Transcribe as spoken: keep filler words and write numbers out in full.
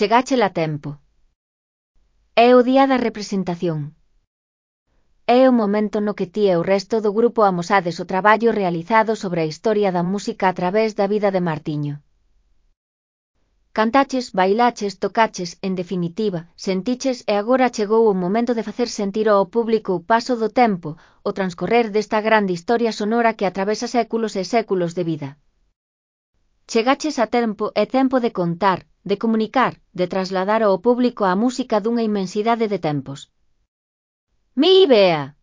Chegáchela a tempo. É o día da representación. É o momento no que ti e o resto do grupo amosades o traballo realizado sobre a historia da música a través da vida de Martiño. Cantaches, bailaches, tocaches, en definitiva, sentiches e agora chegou o momento de facer sentir ao público o paso do tempo, o transcorrer desta grande historia sonora que atravesa séculos e séculos de vida. Chegaches a tempo e tempo de contar, de comunicar, de trasladar ao público a música dunha inmensidade de tempos. Mi Bea!